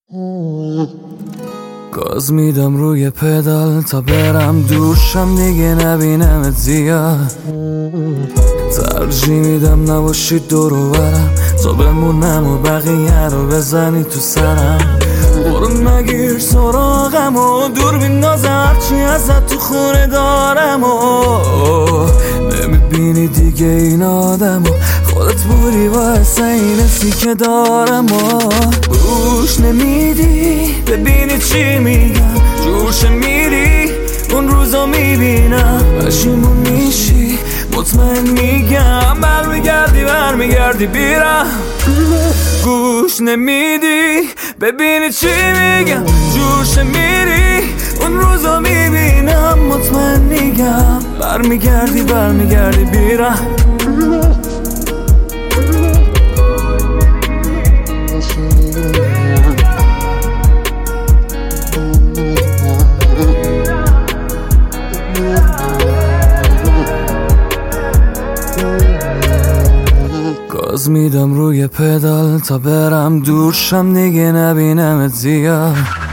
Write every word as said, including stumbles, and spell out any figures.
گاز میدم روی پدال تا برم دوشم دیگه نبینمت زیاد. ترجیح میدم نباشی دور و برم تا بمونم و بقیه رو بزنی تو سرم. برو نگیر سراغم و دور بینداز هرچی ازت تو خونه دارم و نمیبینی دیگه این آدم و خودت بودی واسه این حسی که دارم و گوش نمیدی ببینی چی میگم، جوش میری اون روزا میبینم پشیمون میشی مطمئن میگم برمیگردی برمیگردی بیرم. گوش نمیدی ببینی چی میگم، جوش میری اون روزا میبینم مطمئن میگم برمیگردی برمیگردی بیرم. گاز میدم روی پدال تا برم دوشم دیگه نبینمت زیاد.